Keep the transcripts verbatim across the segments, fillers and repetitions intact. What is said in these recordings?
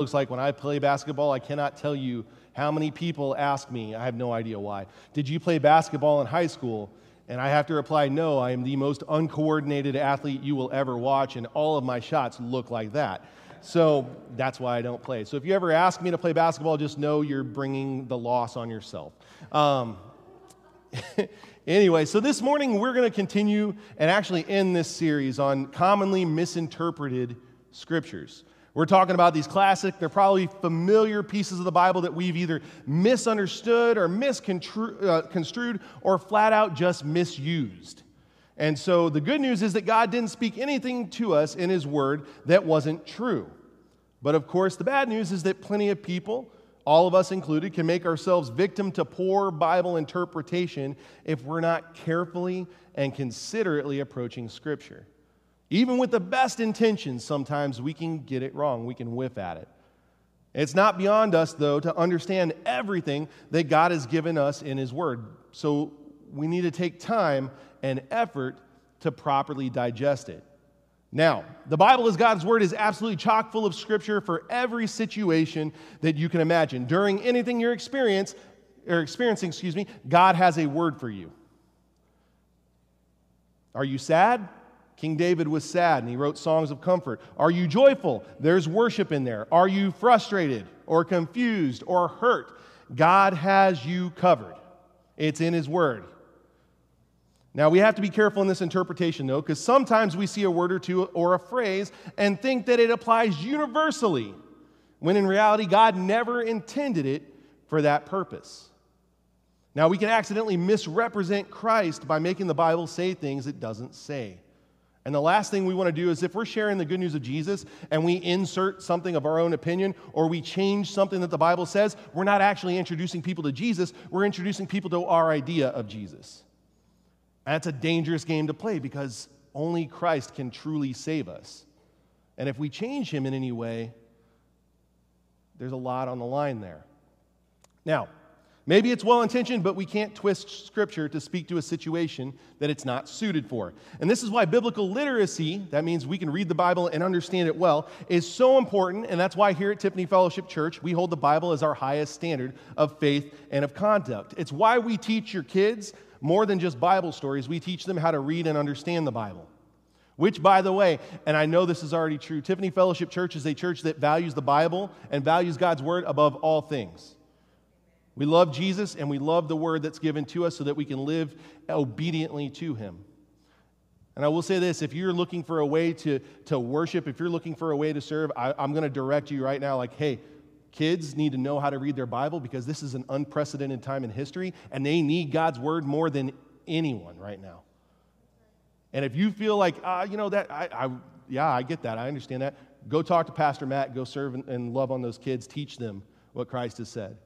looks like when I play basketball. I cannot tell you how many people ask me, I have no idea why, did you play basketball in high school? And I have to reply, no, I am the most uncoordinated athlete you will ever watch, and all of my shots look like that. So that's why I don't play. So if you ever ask me to play basketball, just know you're bringing the loss on yourself. Um, anyway, so this morning we're going to continue and actually end this series on commonly misinterpreted scriptures. We're talking about these classic, they're probably familiar pieces of the Bible that we've either misunderstood or misconstrued or flat out just misused. And so the good news is that God didn't speak anything to us in His Word that wasn't true. But of course, the bad news is that plenty of people, all of us included, can make ourselves victim to poor Bible interpretation if we're not carefully and considerately approaching Scripture. Even with the best intentions, sometimes we can get it wrong. We can whiff at it. It's not beyond us, though, to understand everything that God has given us in His Word. So we need to take time and effort to properly digest it. Now, the Bible as God's Word is absolutely chock full of Scripture for every situation that you can imagine. During anything you're experience, or experiencing, excuse me, God has a word for you. Are you sad? King David was sad, and he wrote songs of comfort. Are you joyful? There's worship in there. Are you frustrated or confused or hurt? God has you covered. It's in His Word. Now, we have to be careful in this interpretation, though, because sometimes we see a word or two or a phrase and think that it applies universally, when in reality, God never intended it for that purpose. Now, we can accidentally misrepresent Christ by making the Bible say things it doesn't say. And the last thing we want to do is, if we're sharing the good news of Jesus and we insert something of our own opinion or we change something that the Bible says, we're not actually introducing people to Jesus, we're introducing people to our idea of Jesus. And that's a dangerous game to play because only Christ can truly save us. And if we change Him in any way, there's a lot on the line there. Now, maybe it's well-intentioned, but we can't twist Scripture to speak to a situation that it's not suited for. And this is why biblical literacy, that means we can read the Bible and understand it well, is so important, and that's why here at Tiffany Fellowship Church, we hold the Bible as our highest standard of faith and of conduct. It's why we teach your kids more than just Bible stories. We teach them how to read and understand the Bible. Which, by the way, and I know this is already true, Tiffany Fellowship Church is a church that values the Bible and values God's Word above all things. We love Jesus, and we love the Word that's given to us so that we can live obediently to Him. And I will say this, if you're looking for a way to, to worship, if you're looking for a way to serve, I, I'm going to direct you right now, like, hey, kids need to know how to read their Bible because this is an unprecedented time in history, and they need God's Word more than anyone right now. And if you feel like, uh, you know, that, I, I, yeah, I get that, I understand that, go talk to Pastor Matt, go serve and, and love on those kids, teach them what Christ has said.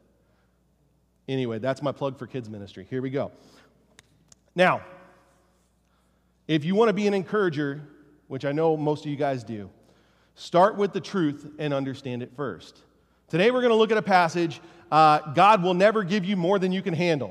Anyway, that's my plug for kids ministry. Here we go. Now, if you want to be an encourager, which I know most of you guys do, start with the truth and understand it first. Today we're going to look at a passage, uh, God will never give you more than you can handle.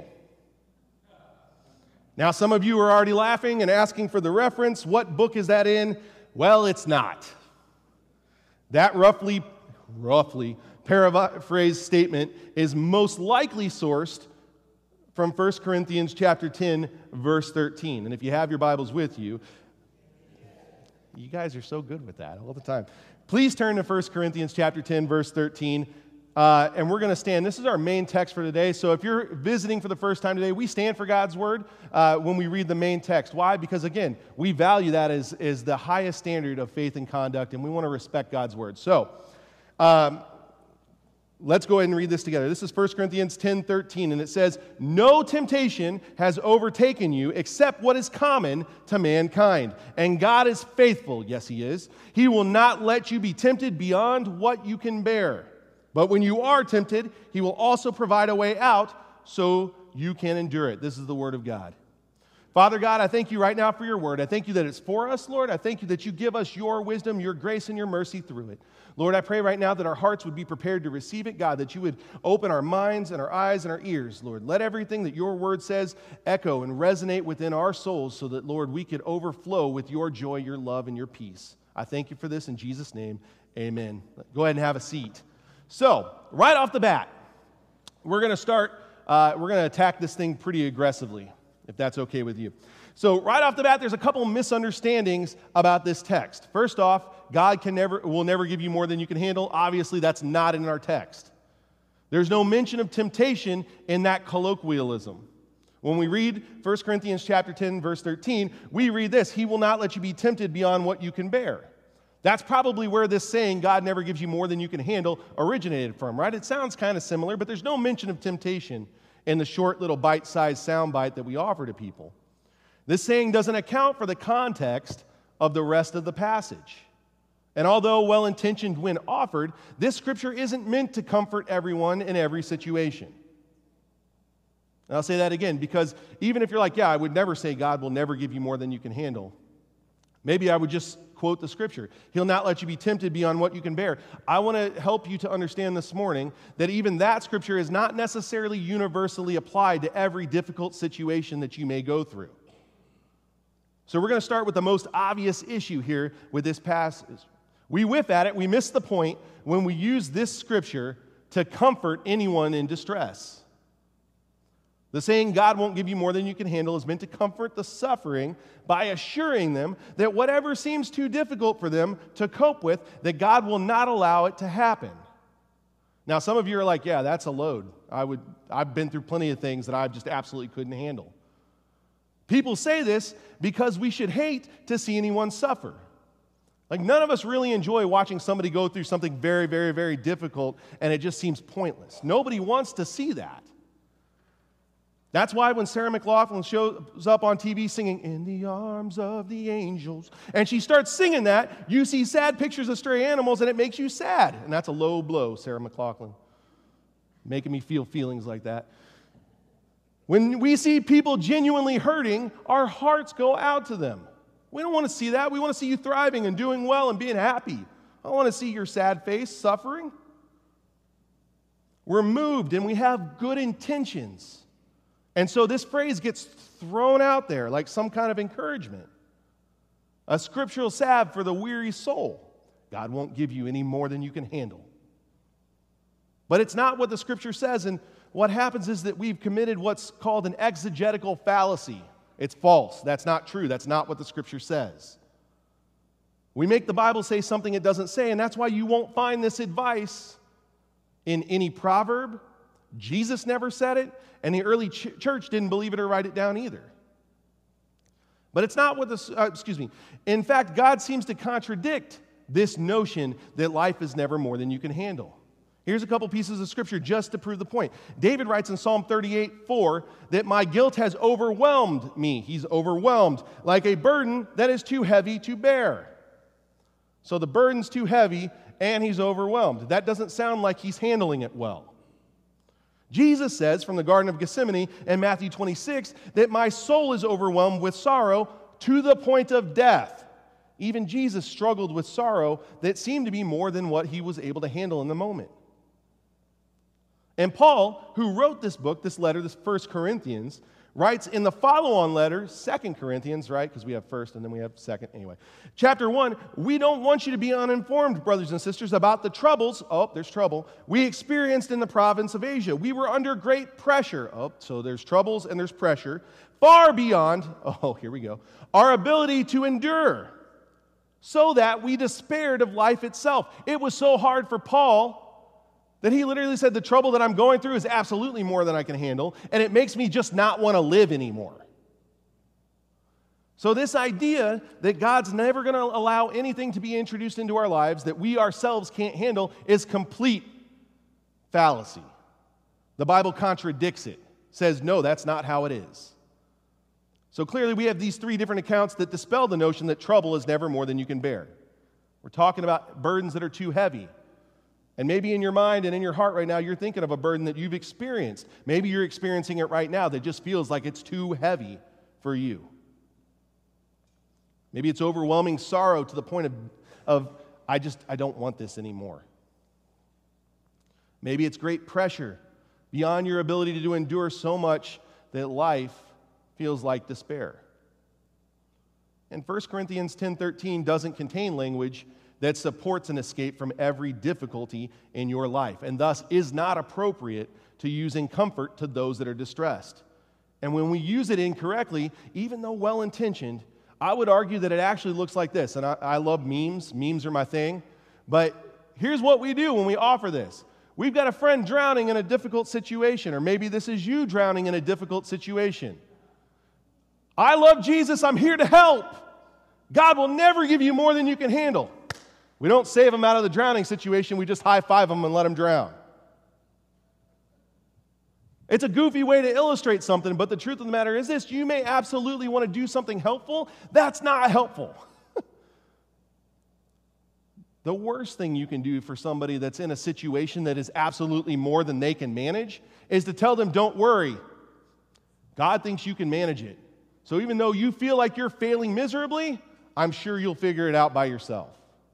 Now, some of you are already laughing and asking for the reference. What book is that in? Well, it's not. That roughly, roughly, paraphrase statement is most likely sourced from First Corinthians chapter ten, verse thirteen. And if you have your Bibles with you, you guys are so good with that all the time. Please turn to First Corinthians chapter ten, verse thirteen, uh, and we're going to stand. This is our main text for today. So if you're visiting for the first time today, we stand for God's Word uh, when we read the main text. Why? Because, again, we value that as, as the highest standard of faith and conduct, and we want to respect God's Word. So, um, let's go ahead and read this together. This is First Corinthians ten thirteen, and it says, "No temptation has overtaken you except what is common to mankind. And God is faithful." Yes, He is. "He will not let you be tempted beyond what you can bear. But when you are tempted, He will also provide a way out so you can endure it." This is the Word of God. Father God, I thank you right now for your word. I thank you that it's for us, Lord. I thank you that you give us your wisdom, your grace, and your mercy through it. Lord, I pray right now that our hearts would be prepared to receive it, God, that you would open our minds and our eyes and our ears, Lord. Let everything that your word says echo and resonate within our souls so that, Lord, we could overflow with your joy, your love, and your peace. I thank you for this in Jesus' name. Amen. Go ahead and have a seat. So, right off the bat, we're going to start, uh, we're going to attack this thing pretty aggressively, if that's okay with you. So, right off the bat, there's a couple misunderstandings about this text. First off, God can never, will never give you more than you can handle. Obviously, that's not in our text. There's no mention of temptation in that colloquialism. When we read First Corinthians chapter ten, verse thirteen, we read this: He will not let you be tempted beyond what you can bear. That's probably where this saying, God never gives you more than you can handle, originated from, right? It sounds kind of similar, but there's no mention of temptation in the short little bite-sized soundbite that we offer to people. This saying doesn't account for the context of the rest of the passage. And although well-intentioned when offered, this scripture isn't meant to comfort everyone in every situation. And I'll say that again, because even if you're like, yeah, I would never say God will never give you more than you can handle, maybe I would just quote the scripture. He'll not let you be tempted beyond what you can bear. I want to help you to understand this morning that even that scripture is not necessarily universally applied to every difficult situation that you may go through. So we're going to start with the most obvious issue here with this passage. We whiff at it, we miss the point when we use this scripture to comfort anyone in distress. The saying, God won't give you more than you can handle, is meant to comfort the suffering by assuring them that whatever seems too difficult for them to cope with, that God will not allow it to happen. Now, some of you are like, yeah, that's a load. I would, I've been through plenty of things that I just absolutely couldn't handle. People say this because we should hate to see anyone suffer. Like, none of us really enjoy watching somebody go through something very, very, very difficult, and it just seems pointless. Nobody wants to see that. That's why when Sarah McLachlan shows up on T V singing, "In the Arms of the Angels," and she starts singing that, you see sad pictures of stray animals, and it makes you sad. And that's a low blow, Sarah McLachlan, making me feel feelings like that. When we see people genuinely hurting, our hearts go out to them. We don't want to see that. We want to see you thriving and doing well and being happy. I don't want to see your sad face suffering. We're moved and we have good intentions. And so this phrase gets thrown out there like some kind of encouragement. A scriptural salve for the weary soul. God won't give you any more than you can handle. But it's not what the scripture says, and what happens is that we've committed what's called an exegetical fallacy. It's false. That's not true. That's not what the scripture says. We make the Bible say something it doesn't say, and that's why you won't find this advice in any proverb. Jesus never said it, and the early ch- church didn't believe it or write it down either. But it's not what this, uh, excuse me. In fact, God seems to contradict this notion that life is never more than you can handle. Here's a couple pieces of scripture just to prove the point. David writes in Psalm thirty-eight four that my guilt has overwhelmed me. He's overwhelmed like a burden that is too heavy to bear. So the burden's too heavy and he's overwhelmed. That doesn't sound like he's handling it well. Jesus says from the Garden of Gethsemane in Matthew twenty-six that my soul is overwhelmed with sorrow to the point of death. Even Jesus struggled with sorrow that seemed to be more than what he was able to handle in the moment. And Paul, who wrote this book, this letter, this First Corinthians, writes in the follow-on letter, Second Corinthians, right? Because we have first and then we have second. Anyway, chapter one, we don't want you to be uninformed, brothers and sisters, about the troubles, oh, there's trouble, we experienced in the province of Asia. We were under great pressure. Oh, so there's troubles and there's pressure, far beyond, oh, here we go, our ability to endure, so that we despaired of life itself. It was so hard for Paul that he literally said, the trouble that I'm going through is absolutely more than I can handle, and it makes me just not want to live anymore. So this idea that God's never going to allow anything to be introduced into our lives that we ourselves can't handle is complete fallacy. The Bible contradicts it, says, no, that's not how it is. So clearly we have these three different accounts that dispel the notion that trouble is never more than you can bear. We're talking about burdens that are too heavy. And maybe in your mind and in your heart right now, you're thinking of a burden that you've experienced. Maybe you're experiencing it right now that just feels like it's too heavy for you. Maybe it's overwhelming sorrow to the point of, of I just, I don't want this anymore. Maybe it's great pressure beyond your ability to endure so much that life feels like despair. And First Corinthians ten thirteen doesn't contain language that supports an escape from every difficulty in your life, and thus is not appropriate to using comfort to those that are distressed. And when we use it incorrectly, even though well-intentioned, I would argue that it actually looks like this. And I, I love memes. Memes are my thing. But here's what we do when we offer this. We've got a friend drowning in a difficult situation, or maybe this is you drowning in a difficult situation. I love Jesus. I'm here to help. God will never give you more than you can handle. We don't save them out of the drowning situation. We just high-five them and let them drown. It's a goofy way to illustrate something, but the truth of the matter is this. You may absolutely want to do something helpful. That's not helpful. The worst thing you can do for somebody that's in a situation that is absolutely more than they can manage is to tell them, don't worry. God thinks you can manage it. So even though you feel like you're failing miserably, I'm sure you'll figure it out by yourself.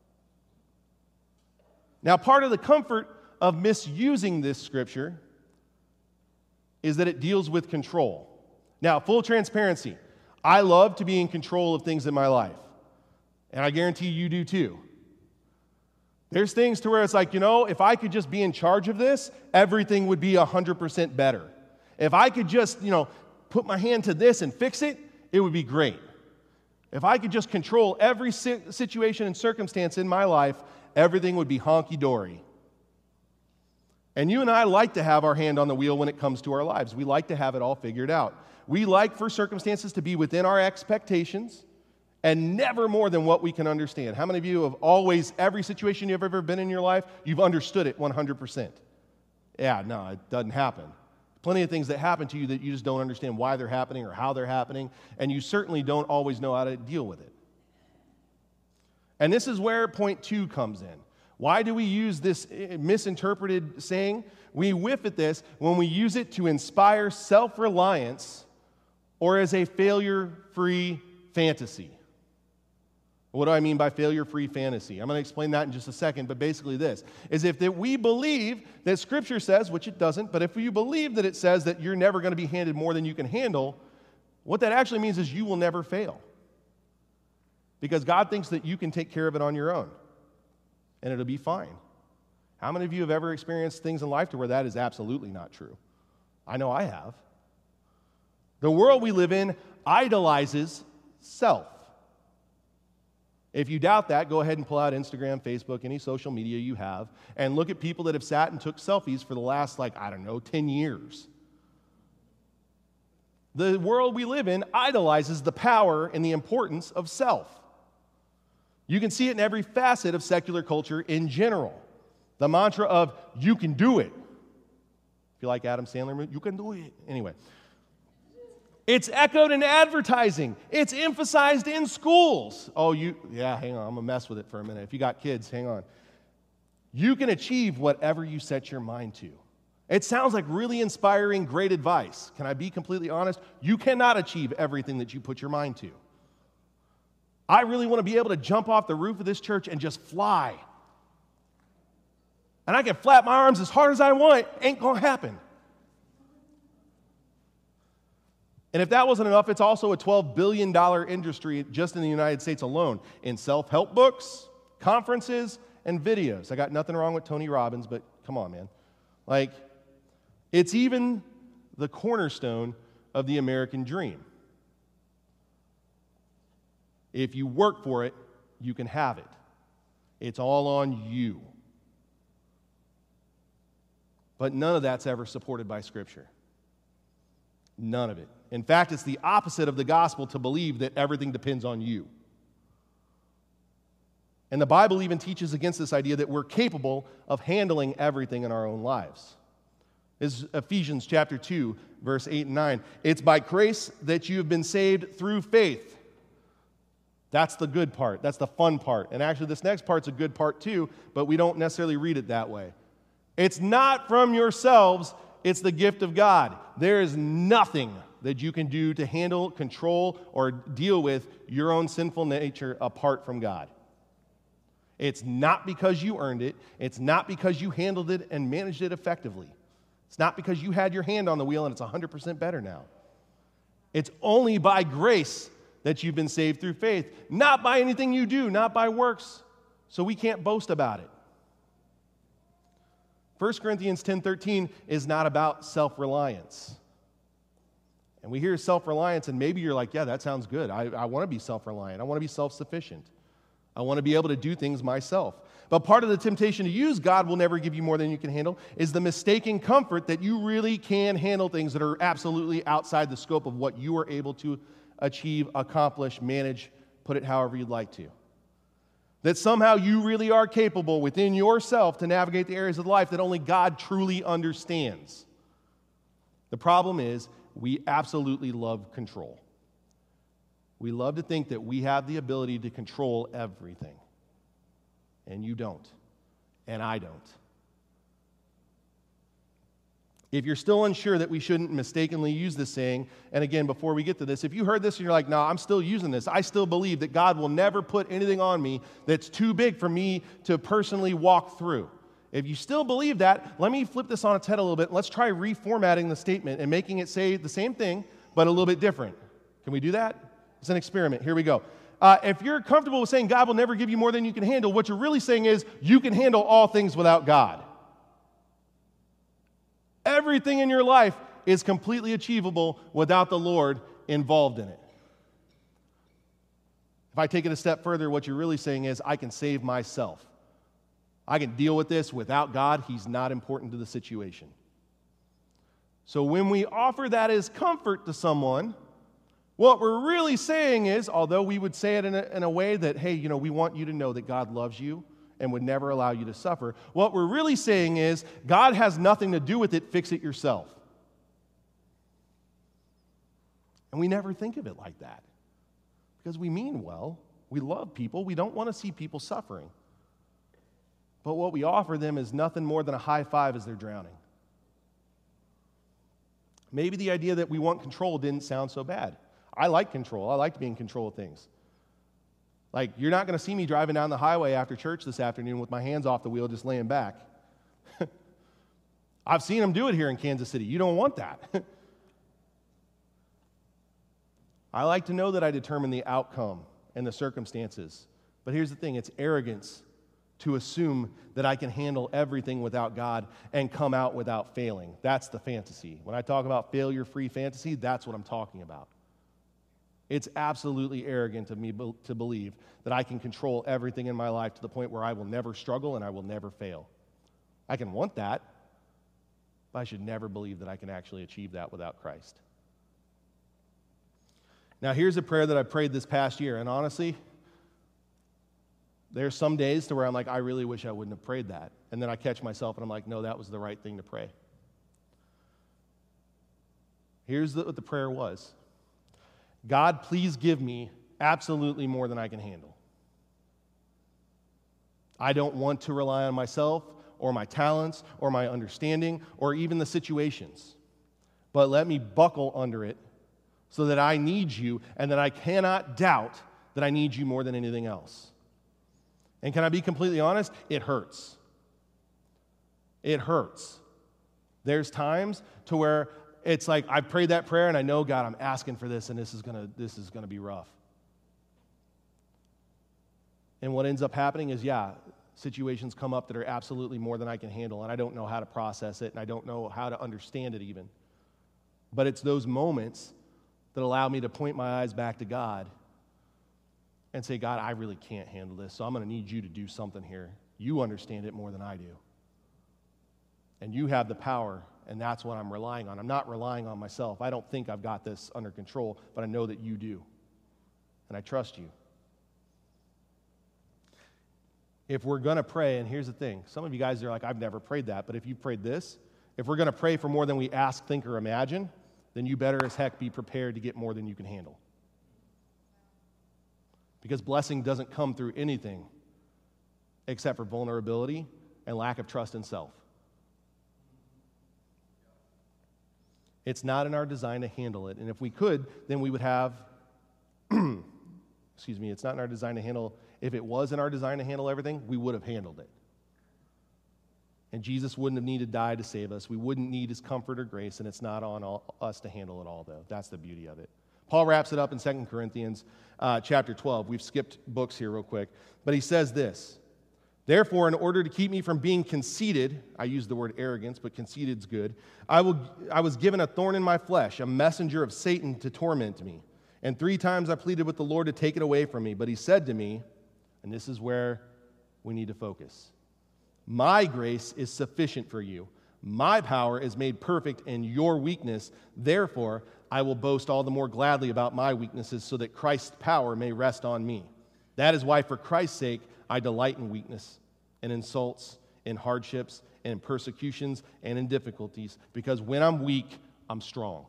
Now, part of the comfort of misusing this scripture is that it deals with control. Now, full transparency, I love to be in control of things in my life. And I guarantee you do too. There's things to where it's like, you know, if I could just be in charge of this, everything would be one hundred percent better. If I could just, you know, put my hand to this and fix it, it would be great. If I could just control every situation and circumstance in my life, everything would be honky-dory. And you and I like to have our hand on the wheel when it comes to our lives. We like to have it all figured out. We like for circumstances to be within our expectations and never more than what we can understand. How many of you have always, every situation you've ever been in your life, you've understood it one hundred percent? Yeah, no, it doesn't happen. Plenty of things that happen to you that you just don't understand why they're happening or how they're happening, and you certainly don't always know how to deal with it. And this is where point two comes in. Why do we use this misinterpreted saying? We whiff at this when we use it to inspire self-reliance or as a failure-free fantasy. What do I mean by failure-free fantasy? I'm going to explain that in just a second, but basically this is if that we believe that Scripture says, which it doesn't, but if you believe that it says that you're never going to be handed more than you can handle, what that actually means is you will never fail. Because God thinks that you can take care of it on your own, and it'll be fine. How many of you have ever experienced things in life to where that is absolutely not true? I know I have. The world we live in idolizes self. If you doubt that, go ahead and pull out Instagram, Facebook, any social media you have, and look at people that have sat and took selfies for the last, like, I don't know, ten years. The world we live in idolizes the power and the importance of self. You can see it in every facet of secular culture in general. The mantra of, you can do it. If you like Adam Sandler, you can do it. Anyway. It's echoed in advertising. It's emphasized in schools. Oh, you, yeah, hang on. I'm going to mess with it for a minute. If you got kids, hang on. You can achieve whatever you set your mind to. It sounds like really inspiring, great advice. Can I be completely honest? You cannot achieve everything that you put your mind to. I really want to be able to jump off the roof of this church and just fly. And I can flap my arms as hard as I want. Ain't going to happen. And if that wasn't enough, it's also a twelve billion dollars industry just in the United States alone in self-help books, conferences, and videos. I got nothing wrong with Tony Robbins, but come on, man. Like, it's even the cornerstone of the American dream. If you work for it, you can have it. It's all on you. But none of that's ever supported by Scripture. None of it. In fact, it's the opposite of the gospel to believe that everything depends on you. And the Bible even teaches against this idea that we're capable of handling everything in our own lives. This is Ephesians chapter two, verse eight and nine. It's by grace that you have been saved through faith. That's the good part. That's the fun part. And actually, this next part's a good part too, but we don't necessarily read it that way. It's not from yourselves, it's the gift of God. There is nothing that you can do to handle, control, or deal with your own sinful nature apart from God. It's not because you earned it. It's not because you handled it and managed it effectively. It's not because you had your hand on the wheel and it's one hundred percent better now. It's only by grace that you've been saved through faith, not by anything you do, not by works, so we can't boast about it. First Corinthians ten thirteen is not about self-reliance. And we hear self-reliance, and maybe you're like, yeah, that sounds good. I, I want to be self-reliant. I want to be self-sufficient. I want to be able to do things myself. But part of the temptation to use God will never give you more than you can handle is the mistaken comfort that you really can handle things that are absolutely outside the scope of what you are able to achieve, accomplish, manage, put it however you'd like to. That somehow you really are capable within yourself to navigate the areas of life that only God truly understands. The problem is we absolutely love control. We love to think that we have the ability to control everything. And you don't. And I don't. If you're still unsure that we shouldn't mistakenly use this saying, and again, before we get to this, if you heard this and you're like, no, I'm still using this, I still believe that God will never put anything on me that's too big for me to personally walk through. If you still believe that, let me flip this on its head a little bit. Let's try reformatting the statement and making it say the same thing, but a little bit different. Can we do that? It's an experiment. Here we go. Uh, if you're comfortable with saying God will never give you more than you can handle, what you're really saying is you can handle all things without God. Everything in your life is completely achievable without the Lord involved in it. If I take it a step further, what you're really saying is I can save myself. I can deal with this without God. He's not important to the situation. So when we offer that as comfort to someone, what we're really saying is, although we would say it in a, in a way that, hey, you know, we want you to know that God loves you and would never allow you to suffer, what we're really saying is God has nothing to do with it, fix it yourself. And we never think of it like that because we mean well. We love people. We don't want to see people suffering. But what we offer them is nothing more than a high five as they're drowning. Maybe the idea that we want control didn't sound so bad. I like control. I like to be in control of things. Like, you're not going to see me driving down the highway after church this afternoon with my hands off the wheel just laying back. I've seen them do it here in Kansas City. You don't want that. I like to know that I determine the outcome and the circumstances. But here's the thing, it's arrogance to assume that I can handle everything without God and come out without failing. That's the fantasy. When I talk about failure-free fantasy, that's what I'm talking about. It's absolutely arrogant of me be- to believe that I can control everything in my life to the point where I will never struggle and I will never fail. I can want that, but I should never believe that I can actually achieve that without Christ. Now, here's a prayer that I prayed this past year, and honestly, there's some days to where I'm like, I really wish I wouldn't have prayed that. And then I catch myself and I'm like, no, that was the right thing to pray. Here's the, what the prayer was. God, please give me absolutely more than I can handle. I don't want to rely on myself or my talents or my understanding or even the situations. But let me buckle under it so that I need you and that I cannot doubt that I need you more than anything else. And can I be completely honest? It hurts. It hurts. There's times to where it's like I prayed that prayer and I know, God, I'm asking for this and this is gonna this is gonna be rough. And what ends up happening is, yeah, situations come up that are absolutely more than I can handle, and I don't know how to process it, and I don't know how to understand it even. But it's those moments that allow me to point my eyes back to God and say, God, I really can't handle this, so I'm going to need you to do something here. You understand it more than I do. And you have the power, and that's what I'm relying on. I'm not relying on myself. I don't think I've got this under control, but I know that you do. And I trust you. If we're going to pray, and here's the thing, some of you guys are like, I've never prayed that, but if you prayed this, if we're going to pray for more than we ask, think, or imagine, then you better as heck be prepared to get more than you can handle. Because blessing doesn't come through anything except for vulnerability and lack of trust in self. It's not in our design to handle it. And if we could, then we would have, excuse me, it's not in our design to handle, if it was in our design to handle everything, we would have handled it. And Jesus wouldn't have needed to die to save us. We wouldn't need his comfort or grace, and it's not on all, us to handle it all, though. That's the beauty of it. Paul wraps it up in Second Corinthians uh, chapter twelve. We've skipped books here real quick. But he says this. Therefore, in order to keep me from being conceited, I use the word arrogance, but conceited's good, I, will, I was given a thorn in my flesh, a messenger of Satan to torment me. And three times I pleaded with the Lord to take it away from me, but he said to me, and this is where we need to focus, my grace is sufficient for you. My power is made perfect in your weakness. Therefore, I will boast all the more gladly about my weaknesses so that Christ's power may rest on me. That is why, for Christ's sake, I delight in weakness, in insults, in hardships, in persecutions, and in difficulties, because when I'm weak, I'm strong.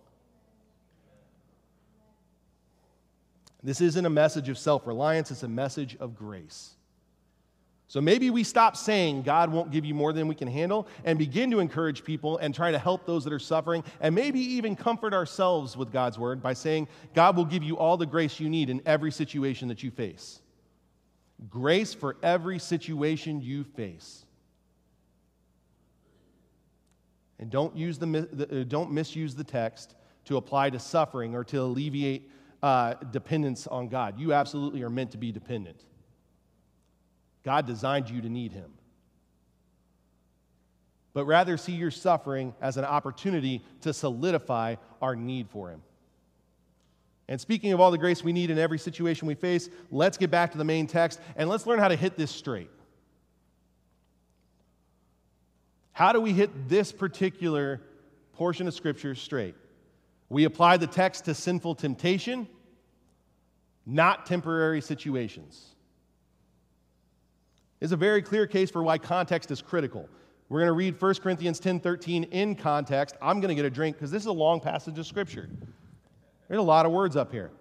This isn't a message of self-reliance, it's a message of grace. So maybe we stop saying God won't give you more than we can handle and begin to encourage people and try to help those that are suffering, and maybe even comfort ourselves with God's word by saying God will give you all the grace you need in every situation that you face. Grace for every situation you face. And don't use the don't misuse the text to apply to suffering or to alleviate uh, dependence on God. You absolutely are meant to be dependent. God designed you to need him. But rather see your suffering as an opportunity to solidify our need for him. And speaking of all the grace we need in every situation we face, let's get back to the main text and let's learn how to hit this straight. How do we hit this particular portion of Scripture straight? We apply the text to sinful temptation, not temporary situations. It's a very clear case for why context is critical. We're going to read First Corinthians ten thirteen in context. I'm going to get a drink because this is a long passage of Scripture. There's a lot of words up here.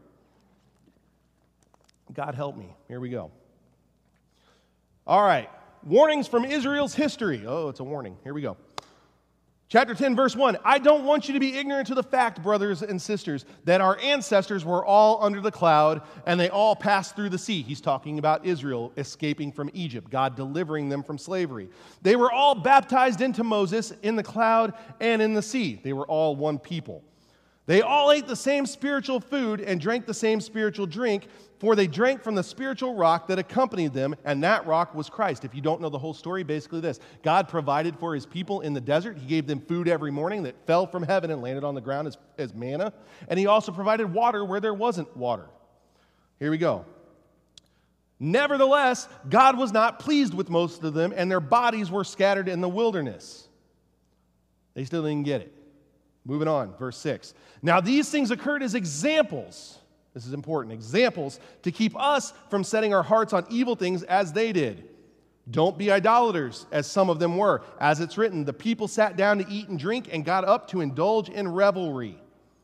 God help me. Here we go. All right. Warnings from Israel's history. Oh, it's a warning. Here we go. Chapter ten, verse one. I don't want you to be ignorant to the fact, brothers and sisters, that our ancestors were all under the cloud and they all passed through the sea. He's talking about Israel escaping from Egypt, God delivering them from slavery. They were all baptized into Moses in the cloud and in the sea. They were all one people. They all ate the same spiritual food and drank the same spiritual drink, for they drank from the spiritual rock that accompanied them, and that rock was Christ. If you don't know the whole story, basically this. God provided for his people in the desert. He gave them food every morning that fell from heaven and landed on the ground as, as manna. And he also provided water where there wasn't water. Here we go. Nevertheless, God was not pleased with most of them, and their bodies were scattered in the wilderness. They still didn't get it. Moving on, verse six. Now these things occurred as examples. This is important. Examples to keep us from setting our hearts on evil things as they did. Don't be idolaters, as some of them were. As it's written, the people sat down to eat and drink and got up to indulge in revelry.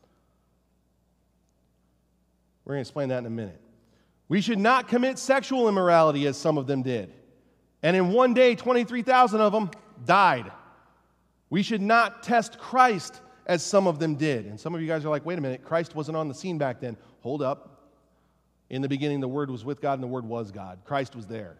We're going to explain that in a minute. We should not commit sexual immorality, as some of them did. And in one day, twenty-three thousand of them died. We should not test Christ, as some of them did. And some of you guys are like, wait a minute, Christ wasn't on the scene back then. Hold up. In the beginning, the Word was with God, and the Word was God. Christ was there.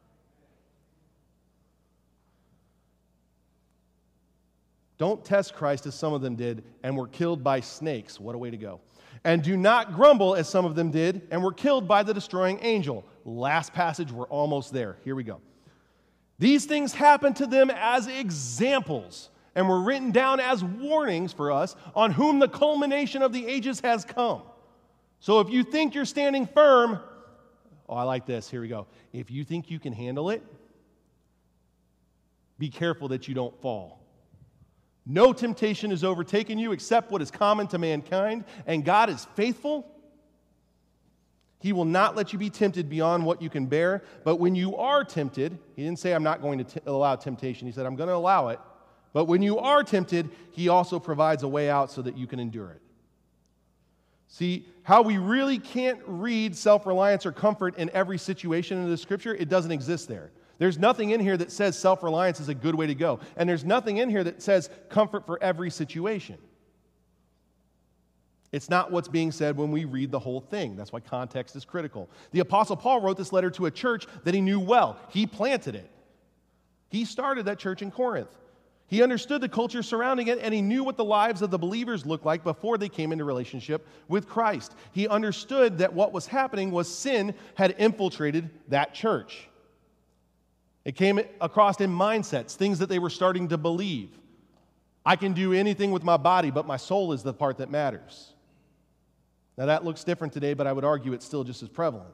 Don't test Christ, as some of them did, and were killed by snakes. What a way to go. And do not grumble, as some of them did, and were killed by the destroying angel. Last passage, we're almost there. Here we go. These things happened to them as examples, and were written down as warnings for us, on whom the culmination of the ages has come. So if you think you're standing firm, oh, I like this. Here we go. If you think you can handle it, be careful that you don't fall. No temptation has overtaken you except what is common to mankind, and God is faithful. He will not let you be tempted beyond what you can bear, but when you are tempted, he didn't say I'm not going to t- allow temptation. He said I'm going to allow it. But when you are tempted, he also provides a way out so that you can endure it. See, how we really can't read self-reliance or comfort in every situation in the Scripture, it doesn't exist there. There's nothing in here that says self-reliance is a good way to go. And there's nothing in here that says comfort for every situation. It's not what's being said when we read the whole thing. That's why context is critical. The Apostle Paul wrote this letter to a church that he knew well. He planted it. He started that church in Corinth. He understood the culture surrounding it, and he knew what the lives of the believers looked like before they came into relationship with Christ. He understood that what was happening was sin had infiltrated that church. It came across in mindsets, things that they were starting to believe. I can do anything with my body, but my soul is the part that matters. Now that looks different today, but I would argue it's still just as prevalent.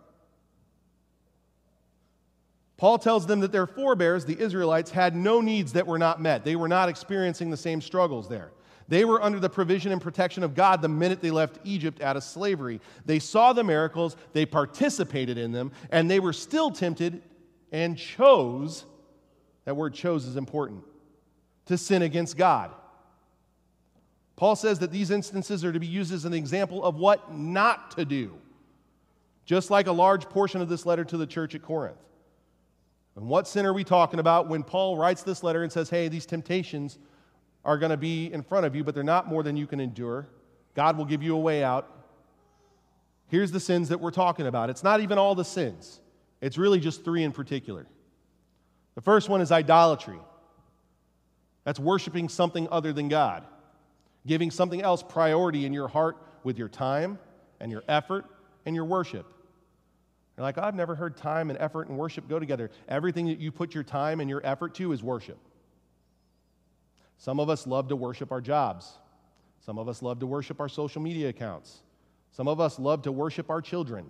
Paul tells them that their forebears, the Israelites, had no needs that were not met. They were not experiencing the same struggles there. They were under the provision and protection of God the minute they left Egypt out of slavery. They saw the miracles, they participated in them, and they were still tempted and chose, that word chose is important, to sin against God. Paul says that these instances are to be used as an example of what not to do, just like a large portion of this letter to the church at Corinth. And what sin are we talking about when Paul writes this letter and says, hey, these temptations are going to be in front of you, but they're not more than you can endure. God will give you a way out. Here's the sins that we're talking about. It's not even all the sins. It's really just three in particular. The first one is idolatry. That's worshiping something other than God, giving something else priority in your heart with your time and your effort and your worship. You're like, I've never heard time and effort and worship go together. Everything that you put your time and your effort to is worship. Some of us love to worship our jobs. Some of us love to worship our social media accounts. Some of us love to worship our children.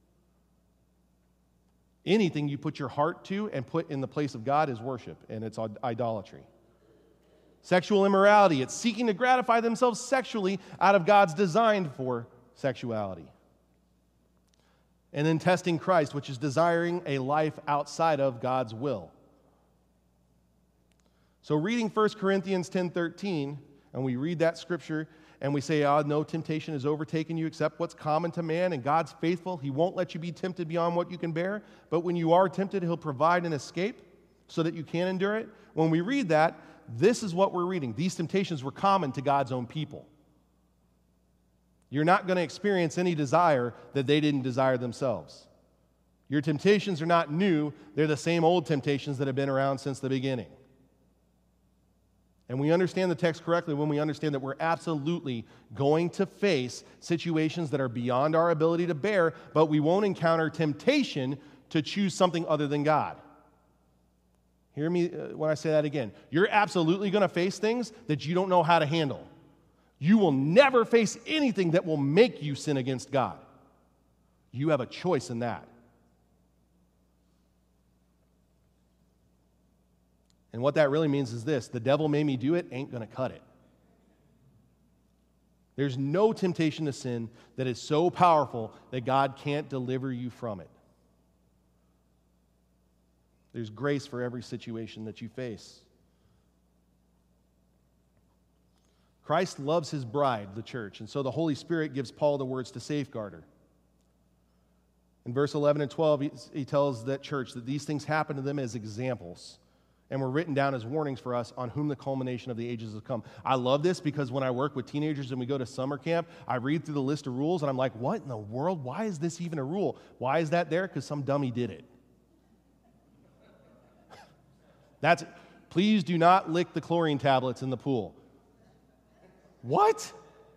Anything you put your heart to and put in the place of God is worship, and it's idolatry. Sexual immorality, it's seeking to gratify themselves sexually out of God's design for sexuality. And then testing Christ, which is desiring a life outside of God's will. So reading First Corinthians ten thirteen, and we read that scripture, and we say, oh, no temptation has overtaken you except what's common to man, and God's faithful. He won't let you be tempted beyond what you can bear, but when you are tempted, he'll provide an escape so that you can endure it. When we read that, this is what we're reading. These temptations were common to God's own people. You're not going to experience any desire that they didn't desire themselves. Your temptations are not new. They're the same old temptations that have been around since the beginning. And we understand the text correctly when we understand that we're absolutely going to face situations that are beyond our ability to bear, but we won't encounter temptation to choose something other than God. Hear me when I say that again. You're absolutely going to face things that you don't know how to handle. You will never face anything that will make you sin against God. You have a choice in that. And what that really means is this: the devil made me do it, ain't going to cut it. There's no temptation to sin that is so powerful that God can't deliver you from it. There's grace for every situation that you face. Christ loves his bride, the church, and so the Holy Spirit gives Paul the words to safeguard her. In verse eleven and twelve, he, he tells that church that these things happen to them as examples and were written down as warnings for us, on whom the culmination of the ages has come. I love this because when I work with teenagers and we go to summer camp, I read through the list of rules and I'm like, what in the world? Why is this even a rule? Why is that there? Because some dummy did it. That's, please do not lick the chlorine tablets in the pool. What?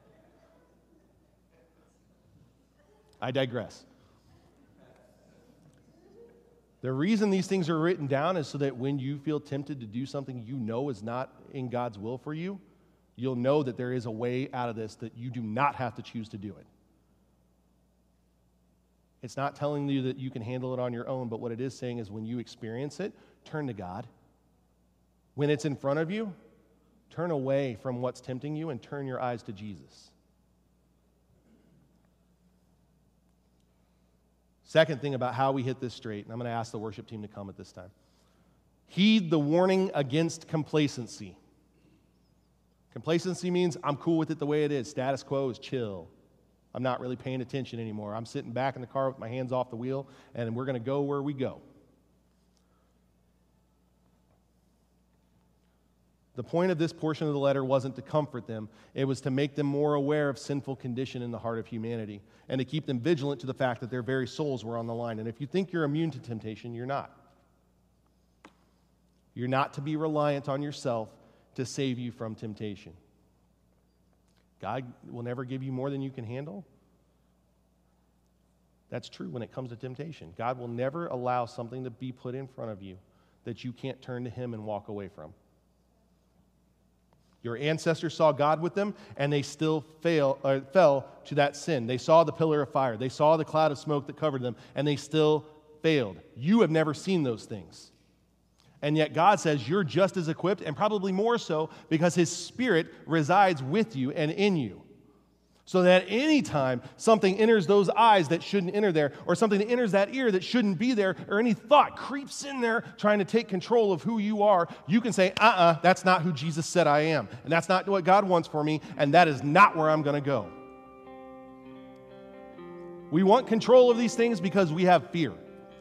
I digress. The reason these things are written down is so that when you feel tempted to do something you know is not in God's will for you, you'll know that there is a way out of this, that you do not have to choose to do it. It's not telling you that you can handle it on your own, but what it is saying is when you experience it, turn to God. When it's in front of you, turn away from what's tempting you and turn your eyes to Jesus. Second thing about how we hit this straight, and I'm going to ask the worship team to come at this time. Heed the warning against complacency. Complacency means I'm cool with it the way it is. Status quo is chill. I'm not really paying attention anymore. I'm sitting back in the car with my hands off the wheel, and we're going to go where we go. The point of this portion of the letter wasn't to comfort them. It was to make them more aware of sinful condition in the heart of humanity and to keep them vigilant to the fact that their very souls were on the line. And if you think you're immune to temptation, you're not. You're not to be reliant on yourself to save you from temptation. God will never give you more than you can handle. That's true when it comes to temptation. God will never allow something to be put in front of you that you can't turn to him and walk away from. Your ancestors saw God with them, and they still fail, uh, fell to that sin. They saw the pillar of fire. They saw the cloud of smoke that covered them, and they still failed. You have never seen those things. And yet God says you're just as equipped, and probably more so, because his Spirit resides with you and in you. So that any time something enters those eyes that shouldn't enter there, or something enters that ear that shouldn't be there, or any thought creeps in there trying to take control of who you are, you can say, uh-uh, that's not who Jesus said I am. And that's not what God wants for me, and that is not where I'm going to go. We want control of these things because we have fear.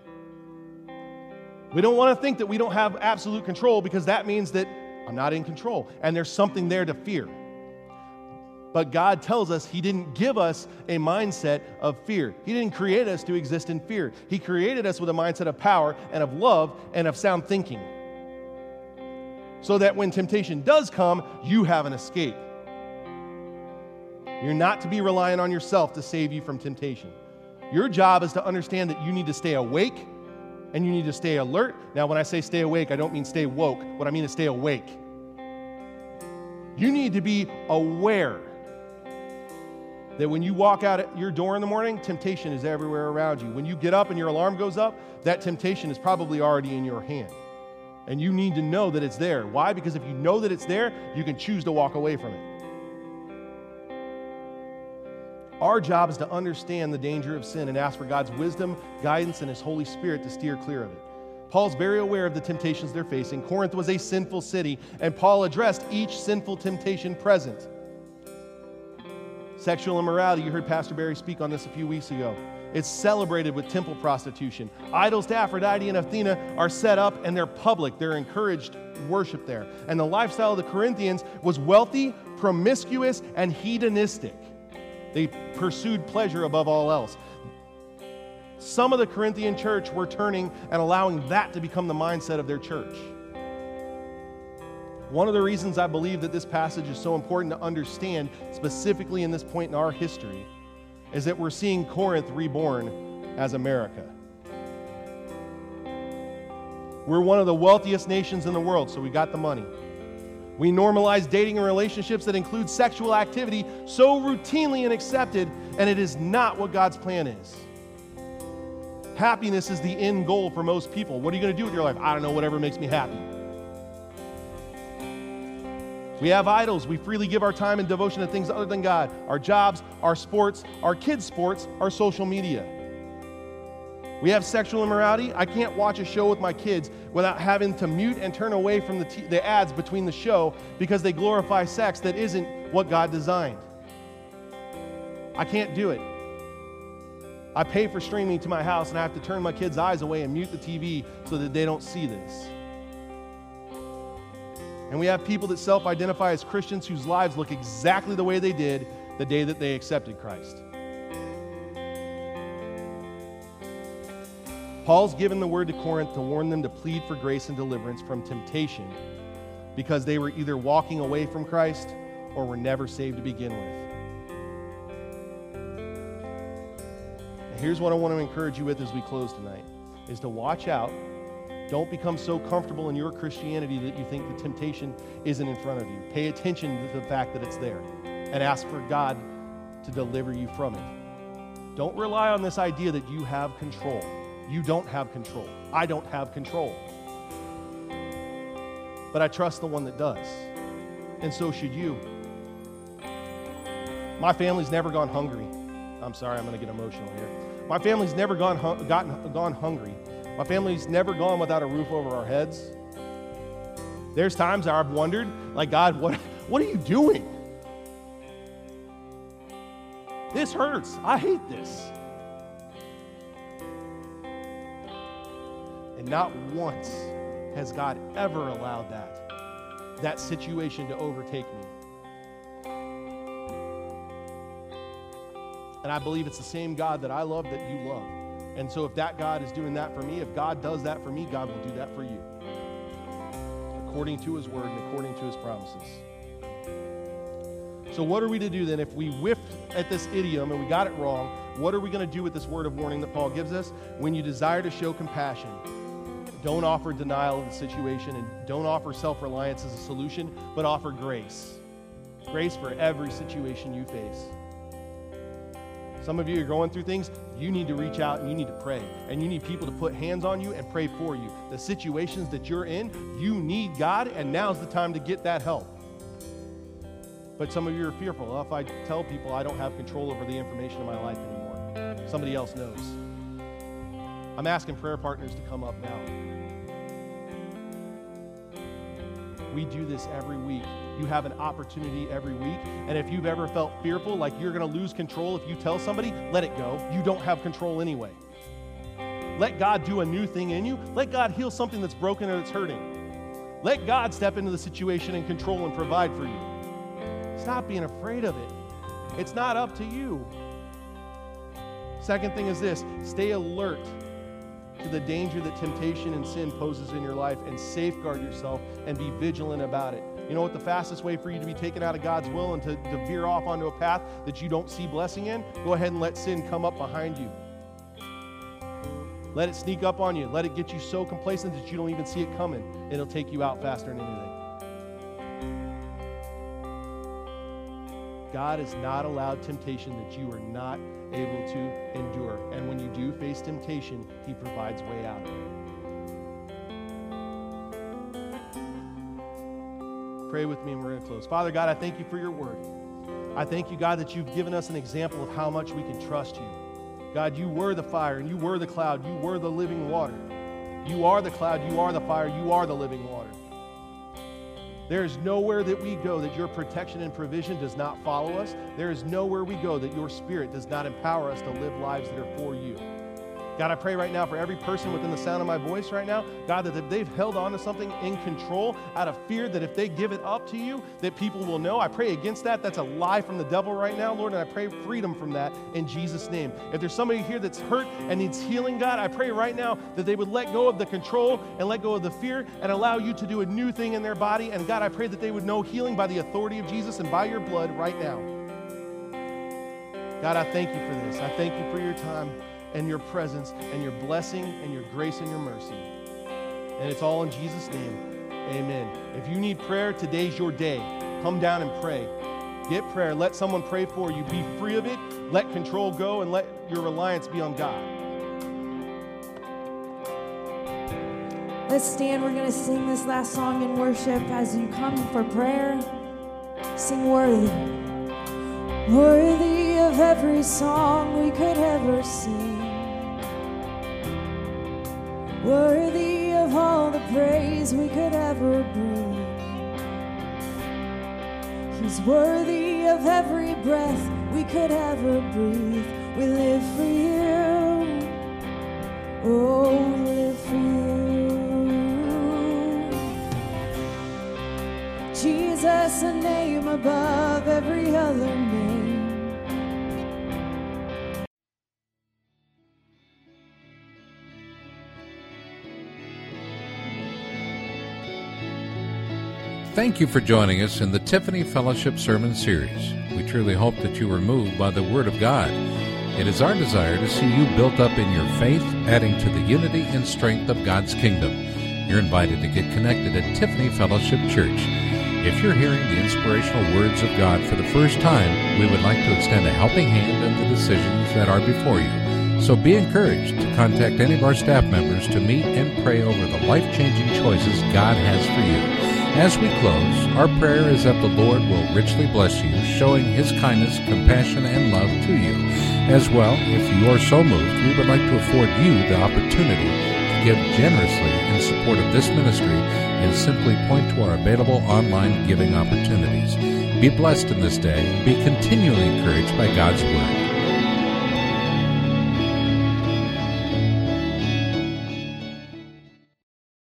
We don't want to think that we don't have absolute control, because that means that I'm not in control, and there's something there to fear. But God tells us he didn't give us a mindset of fear. He didn't create us to exist in fear. He created us with a mindset of power and of love and of sound thinking, so that when temptation does come, you have an escape. You're not to be reliant on yourself to save you from temptation. Your job is to understand that you need to stay awake and you need to stay alert. Now, when I say stay awake, I don't mean stay woke. What I mean is stay awake. You need to be aware that when you walk out at your door in the morning, temptation is everywhere around you. When you get up and your alarm goes up, that temptation is probably already in your hand. And you need to know that it's there. Why? Because if you know that it's there, you can choose to walk away from it. Our job is to understand the danger of sin and ask for God's wisdom, guidance, and his Holy Spirit to steer clear of it. Paul's very aware of the temptations they're facing. Corinth was a sinful city, and Paul addressed each sinful temptation present. Sexual immorality, you heard Pastor Barry speak on this a few weeks ago. It's celebrated with temple prostitution. Idols to Aphrodite and Athena are set up, and they're public. They're encouraged worship there. And the lifestyle of the Corinthians was wealthy, promiscuous, and hedonistic. They pursued pleasure above all else. Some of the Corinthian church were turning and allowing that to become the mindset of their church. One of the reasons I believe that this passage is so important to understand, specifically in this point in our history, is that we're seeing Corinth reborn as America. We're one of the wealthiest nations in the world, so we got the money. We normalize dating and relationships that include sexual activity so routinely and accepted, and it is not what God's plan is. Happiness is the end goal for most people. What are you going to do with your life? I don't know, whatever makes me happy. We have idols. We freely give our time and devotion to things other than God. Our jobs, our sports, our kids' sports, our social media. We have sexual immorality. I can't watch a show with my kids without having to mute and turn away from the, t- the ads between the show because they glorify sex that isn't what God designed. I can't do it. I pay for streaming to my house, and I have to turn my kids' eyes away and mute the T V so that they don't see this. And we have people that self-identify as Christians whose lives look exactly the way they did the day that they accepted Christ. Paul's given the word to Corinth to warn them to plead for grace and deliverance from temptation because they were either walking away from Christ or were never saved to begin with. And here's what I want to encourage you with as we close tonight, is to watch out. Don't become so comfortable in your Christianity that you think the temptation isn't in front of you. Pay attention to the fact that it's there and ask for God to deliver you from it. Don't rely on this idea that you have control. You don't have control. I don't have control. But I trust the one that does. And so should you. My family's never gone hungry. I'm sorry, I'm going to get emotional here. My family's never gone, gotten, gone hungry. My family's never gone without a roof over our heads. There's times I've wondered, like, God, what, what are you doing? This hurts. I hate this. And not once has God ever allowed that, that situation to overtake me. And I believe it's the same God that I love that you love. And so if that God is doing that for me, if God does that for me, God will do that for you. According to his word and according to his promises. So what are we to do then if we whiffed at this idiom and we got it wrong? What are we going to do with this word of warning that Paul gives us? When you desire to show compassion, don't offer denial of the situation and don't offer self-reliance as a solution, but offer grace. Grace for every situation you face. Some of you are going through things, you need to reach out and you need to pray. And you need people to put hands on you and pray for you. The situations that you're in, you need God, and now's the time to get that help. But some of you are fearful. Well, if I tell people I don't have control over the information in my life anymore, somebody else knows. I'm asking prayer partners to come up now. We do this every week. You have an opportunity every week. And if you've ever felt fearful, like you're going to lose control if you tell somebody, let it go. You don't have control anyway. Let God do a new thing in you. Let God heal something that's broken or that's hurting. Let God step into the situation and control and provide for you. Stop being afraid of it. It's not up to you. Second thing is this: stay alert to the danger that temptation and sin poses in your life, and safeguard yourself and be vigilant about it. You know what the fastest way for you to be taken out of God's will and to, to veer off onto a path that you don't see blessing in? Go ahead and let sin come up behind you. Let it sneak up on you. Let it get you so complacent that you don't even see it coming. It'll take you out faster than anything. God has not allowed temptation that you are not able to endure. And when you do face temptation, He provides way out. Pray with me and we're going to close. Father God, I thank you for your word. I thank you, God, that you've given us an example of how much we can trust you. God, you were the fire and you were the cloud. You were the living water. You are the cloud. You are the fire. You are the living water. There is nowhere that we go that your protection and provision does not follow us. There is nowhere we go that your Spirit does not empower us to live lives that are for you. God, I pray right now for every person within the sound of my voice right now, God, that if they've held on to something in control out of fear that if they give it up to you, that people will know. I pray against that. That's a lie from the devil right now, Lord, and I pray freedom from that in Jesus' name. If there's somebody here that's hurt and needs healing, God, I pray right now that they would let go of the control and let go of the fear and allow you to do a new thing in their body. And God, I pray that they would know healing by the authority of Jesus and by your blood right now. God, I thank you for this. I thank you for your time and your presence and your blessing and your grace and your mercy. And it's all in Jesus' name. Amen. If you need prayer, today's your day. Come down and pray. Get prayer. Let someone pray for you. Be free of it. Let control go and let your reliance be on God. Let's stand. We're going to sing this last song in worship. As you come for prayer, sing worthy. Worthy of every song we could ever sing. Worthy of all the praise we could ever bring. He's worthy of every breath we could ever breathe. We live for you. Oh, we live for you. Jesus, a name above every other name. Thank you for joining us in the Tiffany Fellowship Sermon Series. We truly hope that you were moved by the Word of God. It is our desire to see you built up in your faith, adding to the unity and strength of God's kingdom. You're invited to get connected at Tiffany Fellowship Church. If you're hearing the inspirational words of God for the first time, we would like to extend a helping hand in the decisions that are before you. So be encouraged to contact any of our staff members to meet and pray over the life-changing choices God has for you. As we close, our prayer is that the Lord will richly bless you, showing His kindness, compassion, and love to you. As well, if you are so moved, we would like to afford you the opportunity to give generously in support of this ministry and simply point to our available online giving opportunities. Be blessed in this day and be continually encouraged by God's Word.